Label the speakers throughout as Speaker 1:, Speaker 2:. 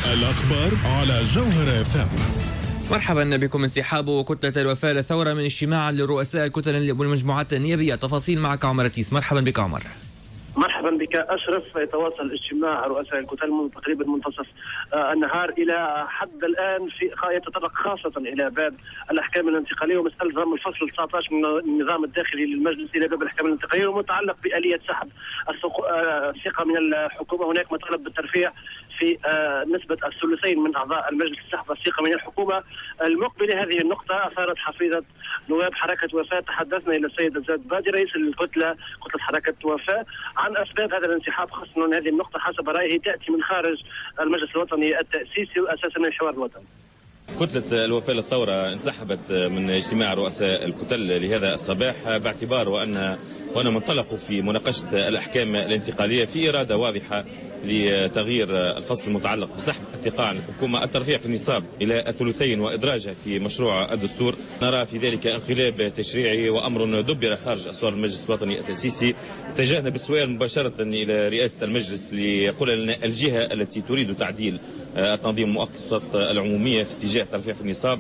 Speaker 1: الأخبار على جوهر FM.
Speaker 2: مرحبا بكم. انسحاب كتلة الوفاء للثورة من اجتماع لرؤساء الكتل والمجموعات النيابية. تفاصيل معك عمر تيس. مرحبا بك عمر.
Speaker 3: مرحبا بك أشرف. يتواصل اجتماع رؤساء الكتل من تقريبا منتصف النهار إلى حد الآن يتطرق خاصة إلى باب الأحكام الانتقالية ومسألة ضم الفصل 19 من النظام الداخلي للمجلس إلى باب الأحكام الانتقالية ومتعلق بآلية سحب الثقة من الحكومة. هناك مطالب بالترفيع في نسبة الثلثين من أعضاء المجلس سحب الثقة من الحكومة. المقبلة هذه النقطة أثارت حفيظة نواب حركة وفاء. تحدثنا إلى السيد الزاد بادي رئيس الكتلة كتلة حركة وفاء عن أسباب هذا الانسحاب، خاصة أن هذه النقطة حسب رأيه تأتي من خارج المجلس الوطني التأسيسي وأساسا من الحوار الوطني.
Speaker 4: كتلة الوفاء للثورة انسحبت من اجتماع رؤساء الكتل لهذا الصباح باعتبار وأن هنا منطلقوا في مناقشة الأحكام الانتقالية في إرادة واضحة لتغيير الفصل المتعلق بسحب الثقة عن الحكومة، الترفيع في النصاب إلى الثلثين وإدراجها في مشروع الدستور. نرى في ذلك انقلاب تشريعي وأمر دبر خارج أسوار المجلس الوطني التأسيسي. اتجهنا بالسؤال مباشرة إلى رئاسة المجلس ليقول لنا الجهة التي تريد تعديل التنظيم مؤقت العمومية في اتجاه ترفيع في النصاب.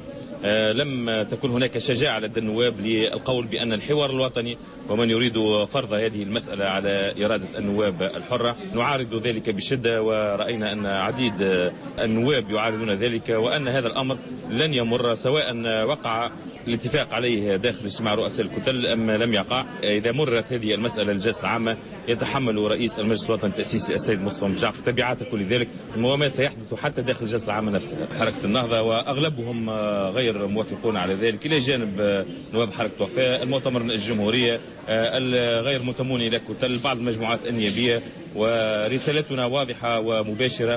Speaker 4: لم تكن هناك شجاعة لدى النواب للقول بأن الحوار الوطني ومن يريد فرض هذه المسألة على إرادة النواب الحرة. نعارض ذلك بشدة، ورأينا أن عديد النواب يعارضون ذلك وأن هذا الأمر لن يمر سواء وقع الاتفاق عليه داخل اجتماع رؤساء الكتل أم لم يقع. إذا مرت هذه المسألة للجلسة العامة يتحمل رئيس المجلس الوطني التأسيسي السيد مصطفى جعفر تبعات كل ذلك وما سيحدث حتى داخل الجلسة العامة نفسها. حركة النهضة وأغلبهم غير موافقون على ذلك، إلى جانب نواب حركة وفاء، المؤتمر الجمهورية، الغير منتمون إلى كتل، بعض المجموعات النيابية. ورسالتنا واضحة ومباشرة: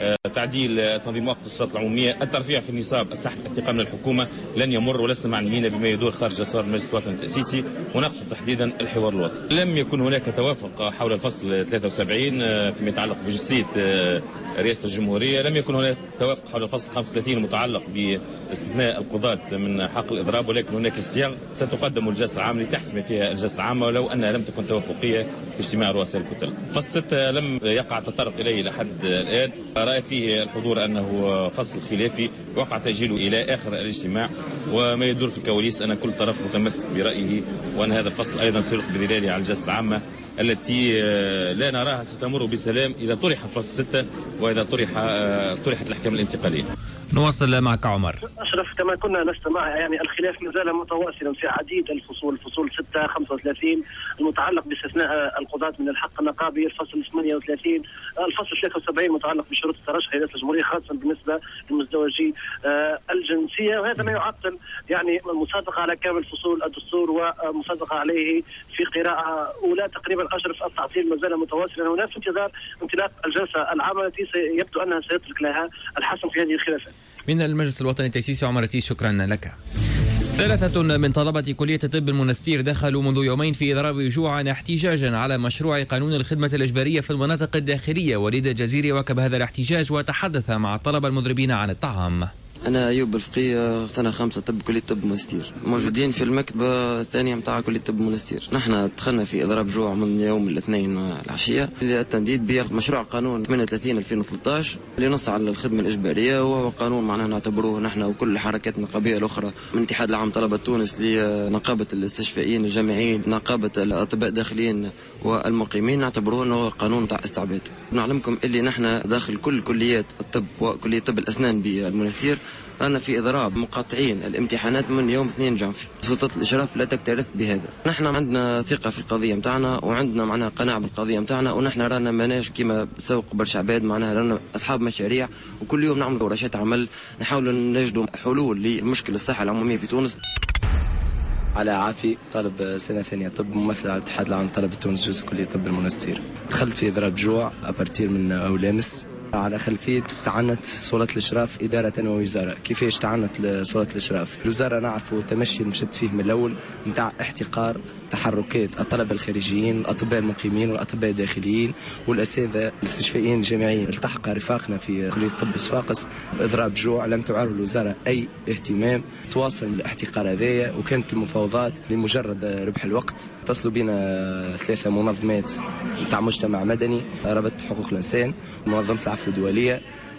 Speaker 4: تعديل تنظيم مؤقت السلطات العمومية، الترفيع في النصاب، السحب الثقة من الحكومة لن يمر، ولسنا معنيين بما يدور خارج أسوار المجلس الوطني التأسيسي، ونقصد تحديدا الحوار الوطني. لم يكن هناك توافق حول الفصل 73 فيما يتعلق بجنسية رئاسة الجمهورية، لم يكن هناك توافق حول الفصل 35 المتعلق باستثناء القضاة من حق الإضراب، ولكن هناك صياغ ستقدم الجلسة العامة لتحسم فيها الجلسة العامة ولو أنها لم تكن توافقية في اجتماع رؤساء الكتل. فصل 6 لم يقع تطرق إليه لحد الآن، رأى فيه الحضور أنه فصل خلافي وقع تأجيله إلى آخر الاجتماع، وما يدور في الكواليس أن كل طرف متمسك برأيه وأن هذا الفصل أيضا سيلقي بظلاله على الجلسة العامة التي لا نراها ستمر بسلام إذا طرح فصل 6 وإذا طرحت الأحكام الانتقالية.
Speaker 2: نواصل معك عمر.
Speaker 3: أشرف، كما كنا نستمع يعني الخلاف ما زال متواصلا في عديد الفصول، فصول 6 35 المتعلق باستثناء القضاة من الحق النقابي، الفصل 38 الفصل 73 متعلق بشروط الترشح لرئاسة الجمهورية خاصة بالنسبة لمزدوجي الجنسية، وهذا ما يعطل يعني المصادقة على كامل فصول الدستور ومصادقة عليه في قراءة أولى. تقريبا أشرف التعطيل ما زال متواصلا، وناس في انتظار انطلاق الجلسة العامة التي يبدو أنها سيترك لها الحسم في هذه الخلافات.
Speaker 2: من المجلس الوطني التأسيسي عمر تيس، شكرا لك. 3 من طلبة كلية طب المنستير دخلوا منذ يومين في إضراب جوعا احتجاجا على مشروع قانون الخدمة الإجبارية في المناطق الداخلية. وليد الجزيري واكب هذا الاحتجاج وتحدث مع الطلبة المضربين عن الطعام.
Speaker 5: أنا أيوب الفقيه، سنة 5 طب كلية طب منستير، موجودين في المكتبة الثانية متاع كلية طب منستير. نحن دخلنا في إضراب جوع من يوم الاثنين العشية للتنديد بمشروع قانون 38/2013 اللي نص على الخدمة الإجبارية، وهو قانون معناه نعتبروه نحن وكل الحركات النقابية الأخرى من اتحاد العام طلبة تونس لنقابة الاستشفائيين الجامعيين، نقابة الأطباء الداخليين والمقيمين، نعتبروه أنه قانون تاع استعباد. نعلمكم اللي نحن داخل كل كليات الطب وكلية طب الأسنان بالمنستير رانا في إضراب مقاطعين الامتحانات من يوم 2 جانفي. سلطات الإشراف لا تكترث بهذا. نحن عندنا ثقة في القضية متاعنا وعندنا معناها قناعة بالقضية متاعنا، ونحن رانا ماناش كيما سوق برشا عباد، معناها رانا أصحاب مشاريع وكل يوم نعمل ورشات عمل نحاولوا نجدوا حلول لمشكل الصحة العمومية في تونس.
Speaker 6: على عافي، طالب سنة ثانية طب، ممثل على الاتحاد العام طلبة تونس جزء كلية طب المنستير. دخلت في إضراب جوع أبارتير من أولامس على خلفية تعنت سلطة الإشراف إدارة ووزارة. كيفاش تعنت سلطة الإشراف؟ الوزارة نعرفوا تمشي المشد فيه من الأول نتاع احتقار تحركات الطلبة الخارجيين، الأطباء المقيمين والأطباء الداخليين والأساتذة الاستشفائيين الجامعيين. التحق رفاقنا في كلية طب صفاقس إضراب جوع، لم تعره الوزارة أي اهتمام، تواصل الاحتقار هذايا، وكانت المفاوضات لمجرد ربح الوقت. اتصلوا بنا 3 منظمات نتاع مجتمع مدني، رابطة حقوق الإنسان، منظمة العفو الدولية،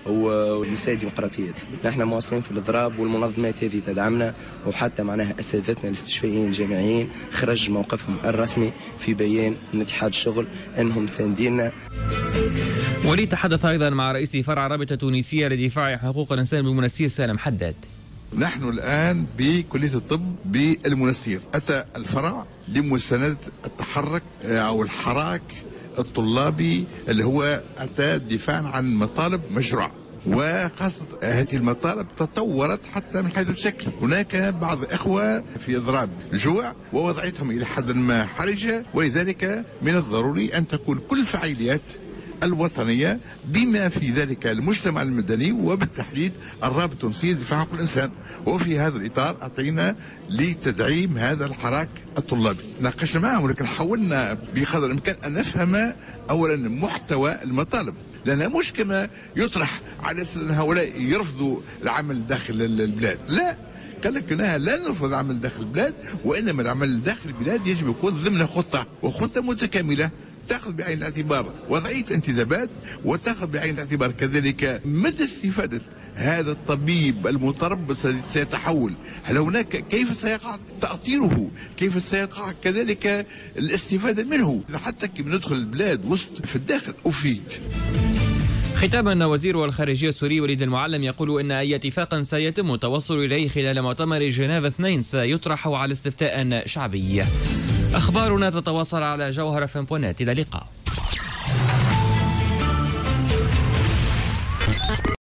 Speaker 6: والنساء ديمقراطيات. نحن مواصلين في الإضراب والمنظمات هذه تدعمنا، وحتى معناها أساتذتنا الاستشفائيين الجامعيين خرج موقفهم الرسمي في بيان من اتحاد الشغل أنهم سانديننا.
Speaker 2: وليد تحدث أيضا مع رئيس فرع رابطة التونسية لدفاع حقوق الإنسان بالمنستير سالم حداد.
Speaker 7: نحن الآن بكلية الطب بالمنستير أتى الفرع لمساندة التحرك أو الحراك الطلابي اللي هو أتى دفاعا عن مطالب مشروع، وخاصة هذه المطالب تطورت حتى من حيث الشكل. هناك بعض الإخوة في إضراب جوع ووضعتهم إلى حد ما حرجة، ولذلك من الضروري أن تكون كل الفعاليات الوطنية بما في ذلك المجتمع المدني وبالتحديد الرابطة التونسية لدفاع حقوق الإنسان، وفي هذا الإطار أعطينا لتدعيم هذا الحراك الطلابي. ناقشنا معهم ولكن حاولنا بقدر الإمكان أن نفهم أولا محتوى المطالب، لأنها مش كما يطرح على أساس أن هؤلاء يرفضوا العمل داخل البلاد، لا، قال لك انها لا نرفض العمل داخل البلاد، وانما العمل داخل البلاد يجب يكون ضمن خطه وخطه متكامله تاخذ بعين الاعتبار وضعيه انتدابات، وتاخذ بعين الاعتبار كذلك مدى استفاده هذا الطبيب المتربص الذي سيتحول، هل هناك كيف سيقع تأطيره، كيف سيقع كذلك الاستفاده منه، حتى كيف ندخل البلاد وسط في الداخل أفيد.
Speaker 2: ختاما، وزير الخارجية السوري وليد المعلم يقول إن أي اتفاق سيتم التوصل إليه خلال مؤتمر جنيف 2 سيطرح على استفتاء شعبي. أخبارنا تتواصل على جوهر FM. إلى اللقاء.